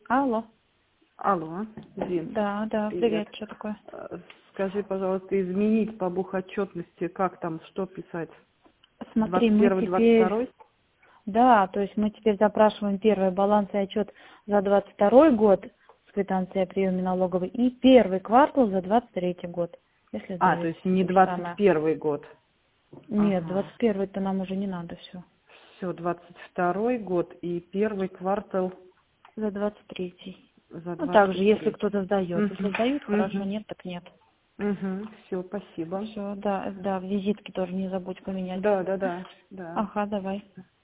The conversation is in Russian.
Алло. Алло, Зин. Да, Привет. привет, что такое? Скажи, пожалуйста, изменить по бухотчетности, как там, что писать? Смотри, мы 21, теперь, 22? да, то есть мы теперь запрашиваем первый баланс и отчет за 22 год с квитанцией о приеме налоговой и первый квартал за 23 год, если То сдается есть не то же самое. 21 год. Нет, Ага. 21-то нам уже не надо все. Все, 22 год и первый квартал За 23-й. за Ну, также, если 23. кто-то сдает. Если сдают, хорошо, Угу. нет, так нет. Все, спасибо. Все, да, визитки тоже не забудь поменять. Да. Ага, давай.